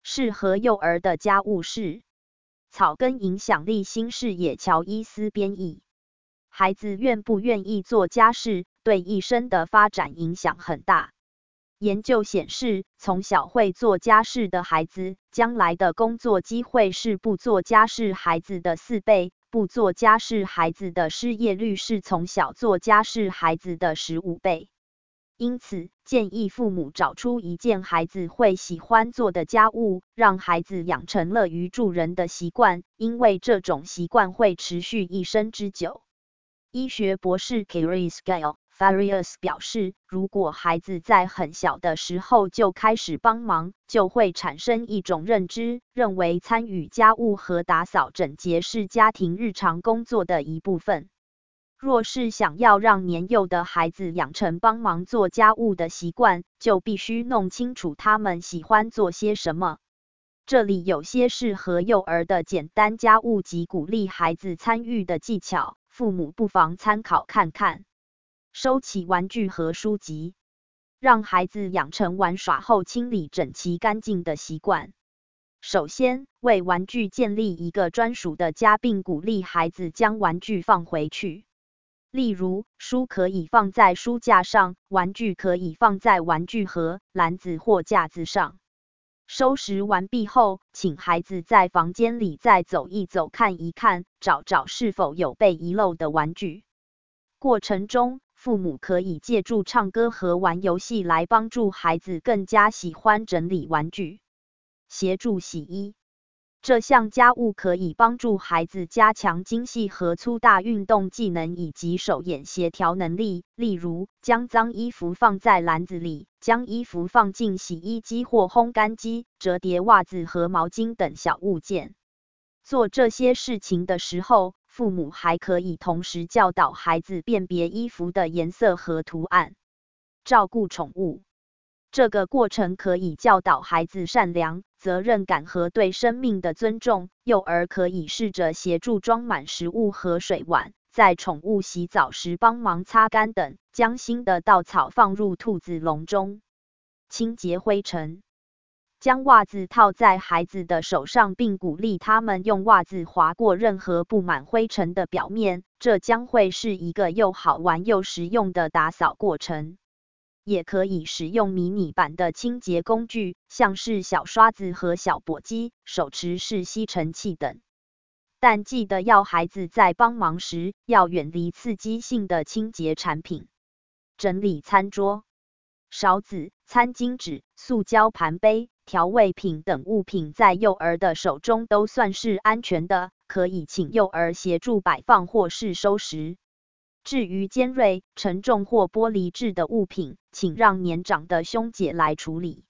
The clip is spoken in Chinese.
适合幼儿的家务事。草根影响力新视野乔伊斯编译。孩子愿不愿意做家事，对一生的发展影响很大。研究显示，从小会做家事的孩子，将来的工作机会是不做家事孩子的4倍，不做家事孩子的失业率是从小做家事孩子的15倍。因此，建议父母找出一件孩子会喜欢做的家务，让孩子养成乐于助人的习惯，因为这种习惯会持续一生之久。医学博士 Carrie Farias 表示，如果孩子在很小的时候就开始帮忙，就会产生一种认知，认为参与家务和打扫整洁是家庭日常工作的一部分。若是想要让年幼的孩子养成帮忙做家务的习惯，就必须弄清楚他们喜欢做些什么。这里有些适合幼儿的简单家务及鼓励孩子参与的技巧，父母不妨参考看看。收起玩具和书籍，让孩子养成玩耍后清理整齐干净的习惯。首先，为玩具建立一个专属的家，并鼓励孩子将玩具放回去。例如，书可以放在书架上，玩具可以放在玩具盒、篮子或架子上。收拾完毕后，请孩子在房间里再走一走、看一看，找找是否有被遗漏的玩具。过程中，父母可以借助唱歌和玩游戏来帮助孩子更加喜欢整理玩具。协助洗衣，这项家务可以帮助孩子加强精细和粗大运动技能以及手眼协调能力，例如将脏衣服放在篮子里，将衣服放进洗衣机或烘干机，折叠袜子和毛巾等小物件。做这些事情的时候，父母还可以同时教导孩子辨别衣服的颜色和图案。照顾宠物，这个过程可以教导孩子善良、责任感和对生命的尊重。幼儿可以试着协助装满食物和水碗，在宠物洗澡时帮忙擦干等，将新的稻草放入兔子笼中。清洁灰尘，将袜子套在孩子的手上，并鼓励他们用袜子划过任何布满灰尘的表面，这将会是一个又好玩又实用的打扫过程。也可以使用迷你版的清洁工具，像是小刷子和小簸箕、手持式吸尘器等。但记得要孩子在帮忙时，要远离刺激性的清洁产品。整理餐桌，勺子、餐巾纸、塑胶盘杯、调味品等物品在幼儿的手中都算是安全的，可以请幼儿协助摆放或是收拾。至于尖锐、沉重或玻璃制的物品，请让年长的兄姐来处理。